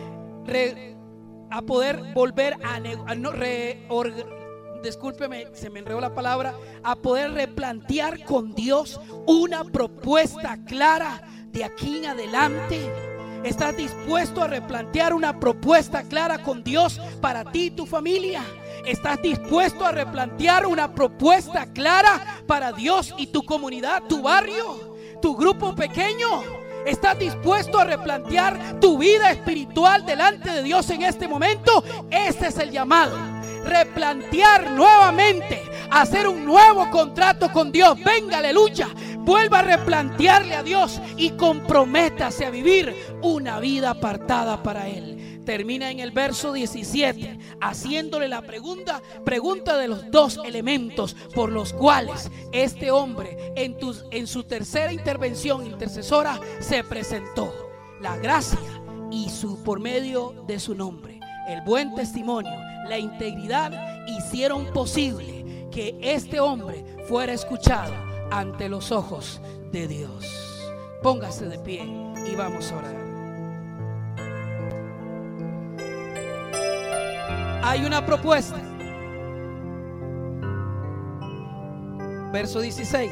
S2: re, a poder volver a, a no, reor, discúlpeme, se me enredó la palabra, a poder replantear con Dios una propuesta clara de aquí en adelante? ¿Estás dispuesto a replantear una propuesta clara con Dios para ti y tu familia? ¿Estás dispuesto a replantear una propuesta clara para Dios y tu comunidad, tu barrio, tu grupo pequeño? ¿Estás dispuesto a replantear tu vida espiritual delante de Dios en este momento? Este es el llamado. Replantear nuevamente, hacer un nuevo contrato con Dios. Venga, aleluya. Vuelva a replantearle a Dios y comprométase a vivir una vida apartada para Él. Termina en el verso diecisiete haciéndole la pregunta, pregunta de los dos elementos por los cuales este hombre en, tu, en su tercera intervención intercesora se presentó: la gracia y su, por medio de su nombre. El buen testimonio, la integridad hicieron posible que este hombre fuera escuchado ante los ojos de Dios. Póngase de pie y vamos a orar. Hay una propuesta. Verso dieciséis.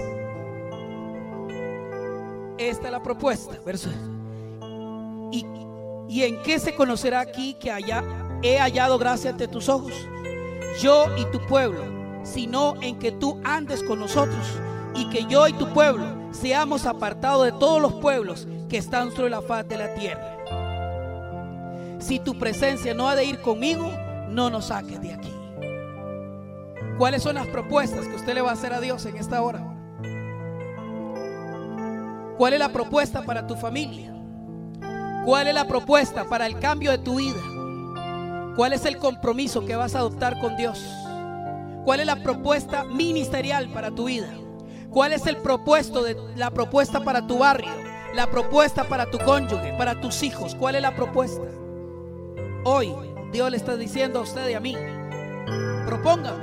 S2: Esta es la propuesta. Verso. ¿Y, y en qué se conocerá aquí que haya, he hallado gracia ante tus ojos, yo y tu pueblo, sino en que tú andes con nosotros y que yo y tu pueblo seamos apartados de todos los pueblos que están sobre la faz de la tierra? Si tu presencia no ha de ir conmigo, no nos saques de aquí. ¿Cuáles son las propuestas que usted le va a hacer a Dios en esta hora? ¿Cuál es la propuesta para tu familia? ¿Cuál es la propuesta para el cambio de tu vida? ¿Cuál es el compromiso que vas a adoptar con Dios? ¿Cuál es la propuesta ministerial para tu vida? ¿Cuál es el propuesto de la propuesta para tu barrio? La propuesta para tu cónyuge, para tus hijos. ¿Cuál es la propuesta? Hoy Dios le está diciendo a usted y a mí: propóngame.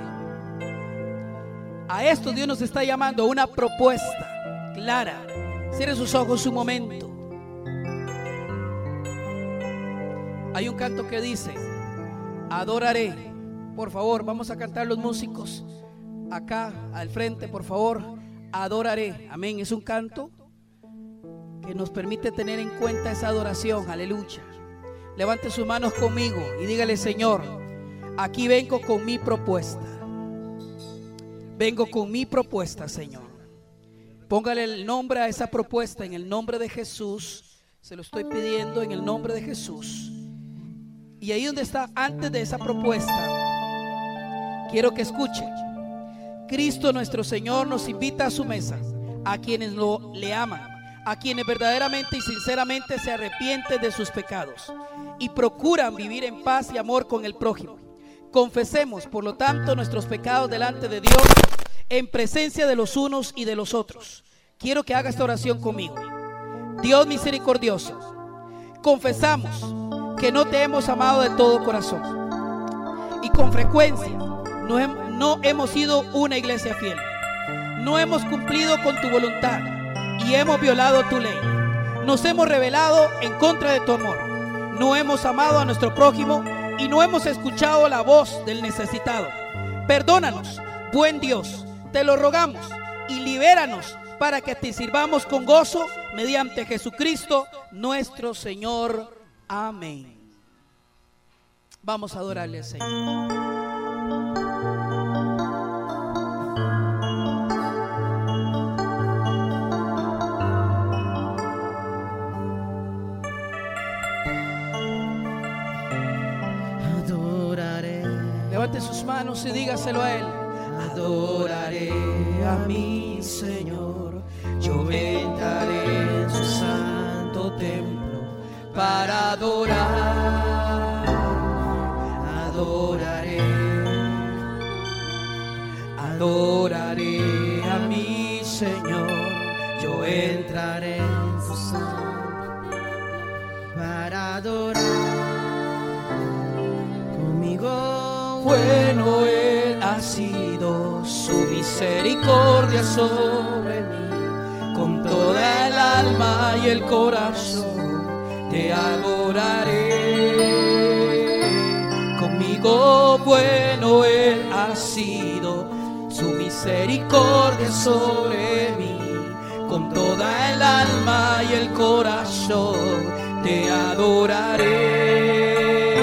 S2: A esto Dios nos está llamando, a una propuesta clara. Cierre sus ojos un momento. Hay un canto que dice: adoraré. Por favor, vamos a cantar los músicos acá al frente, por favor. Adoraré. Amén. Es un canto que nos permite tener en cuenta esa adoración. Aleluya. Levante sus manos conmigo y dígale: Señor, aquí vengo con mi propuesta. Vengo con mi propuesta, Señor. Póngale el nombre a esa propuesta en el nombre de Jesús. Se lo estoy pidiendo en el nombre de Jesús. Y ahí donde está, antes de esa propuesta, quiero que escuche. Cristo nuestro Señor nos invita a su mesa, a quienes lo, le aman, a quienes verdaderamente y sinceramente se arrepienten de sus pecados y procuran vivir en paz y amor con el prójimo. Confesemos, por lo tanto, nuestros pecados delante de Dios en presencia de los unos y de los otros. Quiero que haga esta oración conmigo. Dios misericordioso, confesamos que no te hemos amado de todo corazón y con frecuencia no, hem, no hemos sido una iglesia fiel. No hemos cumplido con tu voluntad y hemos violado tu ley. Nos hemos rebelado en contra de tu amor. No hemos amado a nuestro prójimo y no hemos escuchado la voz del necesitado. Perdónanos, buen Dios, te lo rogamos, y libéranos para que te sirvamos con gozo mediante Jesucristo nuestro Señor. Amén. Vamos a adorarle al Señor. Levante sus manos y dígaselo a Él.
S1: Adoraré a mi Señor, yo entraré en su santo templo para adorar. Adoraré, adoraré a mi Señor, yo entraré en su santo para adorar. Conmigo bueno Él ha sido, su misericordia sobre mí. Con toda el alma y el corazón te adoraré. Conmigo bueno Él ha sido, su misericordia sobre mí. Con toda el alma y el corazón te adoraré.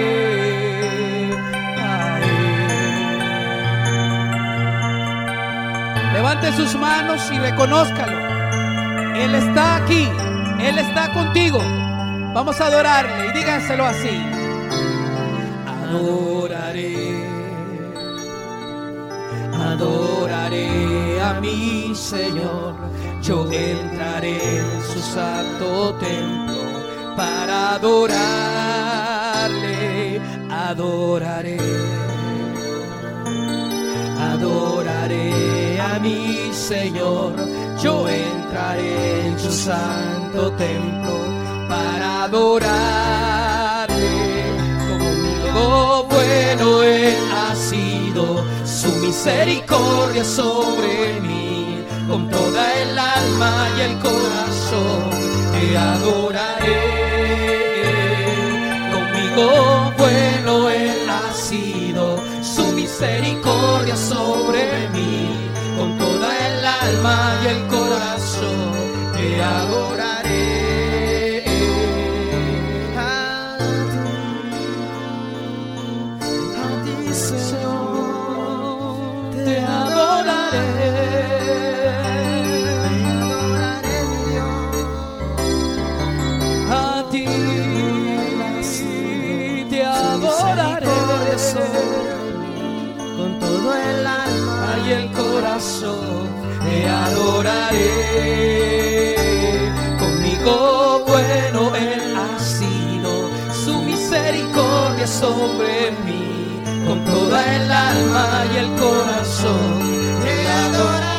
S2: Levante sus manos y reconózcalo. Él está aquí, Él está contigo. Vamos a adorarle y díganselo así.
S1: Adoraré, adoraré a mi Señor, yo entraré en su santo templo para adorarle. Adoraré, adoraré a mi Señor, yo entraré en su santo templo para adorarle. Conmigo bueno Él ha sido, su misericordia sobre mí. Con toda el alma y el corazón te adoraré. Conmigo bueno Él ha sido, su misericordia sobre mí. Con toda el alma y el corazón te adoraré. A ti, Señor, te adoraré. A ti te adoraré. Con todo el alma y el corazón te adoraré. Conmigo bueno Él ha sido, su misericordia sobre mí. Con toda el alma y el corazón te adoraré.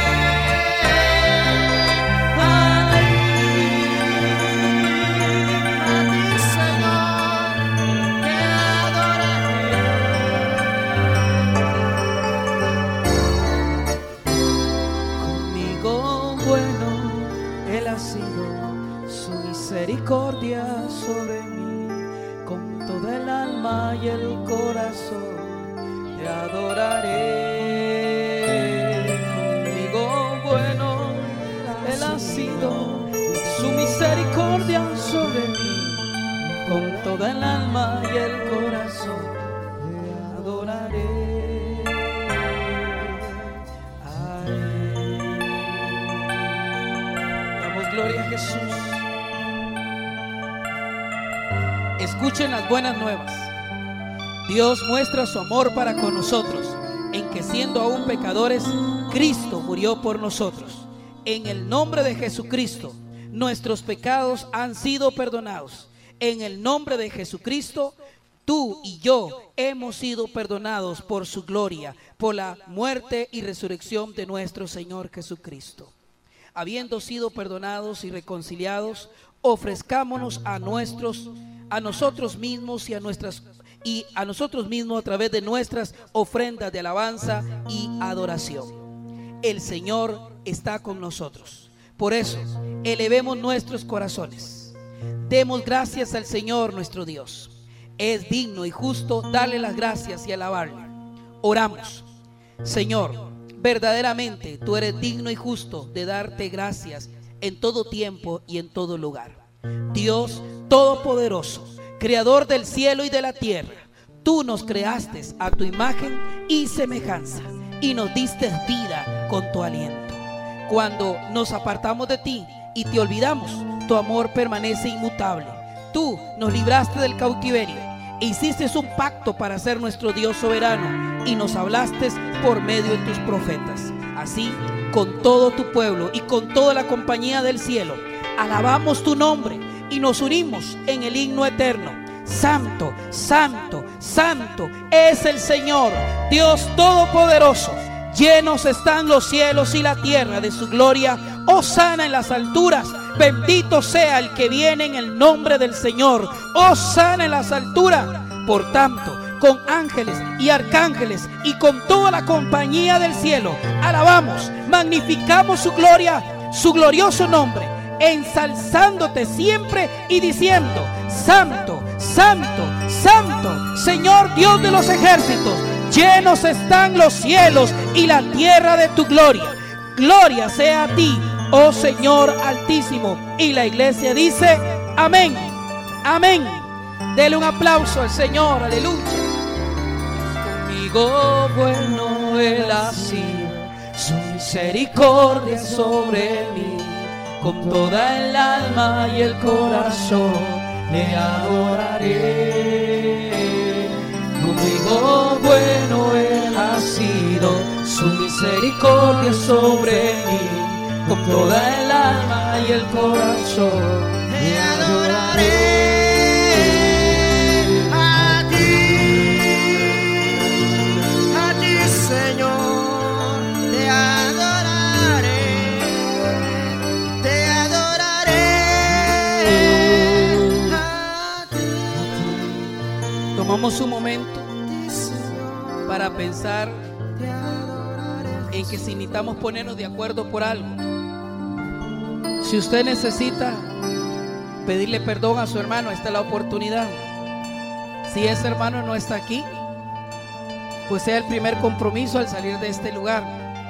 S1: Misericordia sobre mí, con toda el alma y el corazón te adoraré. Conmigo bueno Él ha sido, su misericordia sobre mí. Con toda el alma y el corazón te adoraré. Ay. Damos gloria a Jesús.
S2: Escuchen las buenas nuevas. Dios muestra su amor para con nosotros, en que siendo aún pecadores, Cristo murió por nosotros. En el nombre de Jesucristo, nuestros pecados han sido perdonados. En el nombre de Jesucristo, tú y yo hemos sido perdonados por su gloria, por la muerte y resurrección de nuestro Señor Jesucristo. Habiendo sido perdonados y reconciliados, ofrezcámonos a nuestros, a nosotros mismos y a nuestras y a nosotros mismos a través de nuestras ofrendas de alabanza y adoración. El Señor está con nosotros. Por eso, elevemos nuestros corazones. Demos gracias al Señor nuestro Dios. Es digno y justo darle las gracias y alabarle. Oramos. Señor, verdaderamente tú eres digno y justo de darte gracias en todo tiempo y en todo lugar. Dios todopoderoso, creador del cielo y de la tierra, tú nos creaste a tu imagen y semejanza y nos diste vida con tu aliento. Cuando nos apartamos de ti y te olvidamos, tu amor permanece inmutable. Tú nos libraste del cautiverio e hiciste un pacto para ser nuestro Dios soberano y nos hablaste por medio de tus profetas. Así, con todo tu pueblo y con toda la compañía del cielo, alabamos tu nombre y nos unimos en el himno eterno. Santo, santo, santo es el Señor, Dios todopoderoso. Llenos están los cielos y la tierra de su gloria. Hosana en las alturas. Bendito sea el que viene en el nombre del Señor. Hosana en las alturas. Por tanto, con ángeles y arcángeles y con toda la compañía del cielo, alabamos, magnificamos su gloria, su glorioso nombre, ensalzándote siempre y diciendo: Santo, santo, santo, Señor Dios de los ejércitos. Llenos están los cielos y la tierra de tu gloria. Gloria sea a ti, oh Señor Altísimo. Y la iglesia dice: amén, amén. Dele un aplauso al Señor, aleluya. Conmigo bueno Él ha sido, su misericordia sobre mí. Con toda el alma y el corazón le adoraré. Conmigo bueno Él ha sido, su misericordia sobre mí. Con toda el alma y el corazón le adoraré. A ti, a ti Señor, te adoraré, te adoraré. A ti. Tomamos un momento para pensar en que si necesitamos ponernos de acuerdo por algo. Si usted necesita pedirle perdón a su hermano, esta es la oportunidad. Si ese hermano no está aquí, pues sea el primer compromiso al salir de este lugar.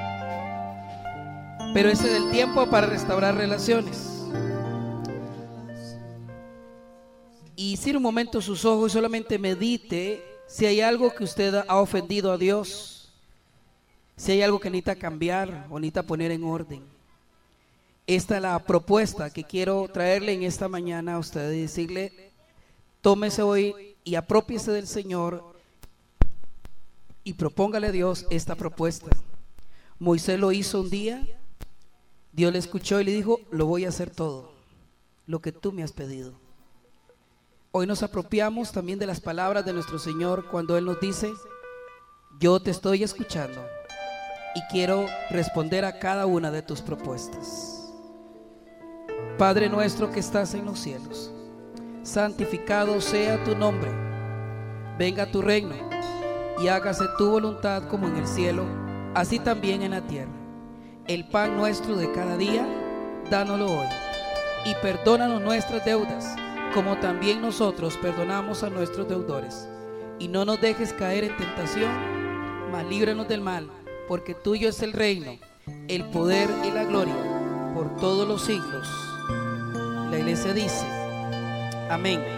S2: Pero ese es el tiempo para restaurar relaciones. Y cierre un momento sus ojos y solamente medite si hay algo que usted ha ofendido a Dios, si hay algo que necesita cambiar o necesita poner en orden. Esta es la propuesta que quiero traerle en esta mañana a usted y decirle: tómese hoy y aprópiese del Señor y propóngale a Dios esta propuesta. Moisés lo hizo un día, Dios le escuchó y le dijo: lo voy a hacer todo, lo que tú me has pedido. Hoy nos apropiamos también de las palabras de nuestro Señor cuando Él nos dice: yo te estoy escuchando y quiero responder a cada una de tus propuestas. Padre nuestro que estás en los cielos, santificado sea tu nombre. Venga tu reino y hágase tu voluntad como en el cielo, así también en la tierra. El pan nuestro de cada día, dánoslo hoy. Y perdónanos nuestras deudas, como también nosotros perdonamos a nuestros deudores. Y no nos dejes caer en tentación, mas líbranos del mal, porque tuyo es el reino, el poder y la gloria, por todos los siglos. La iglesia dice: amén.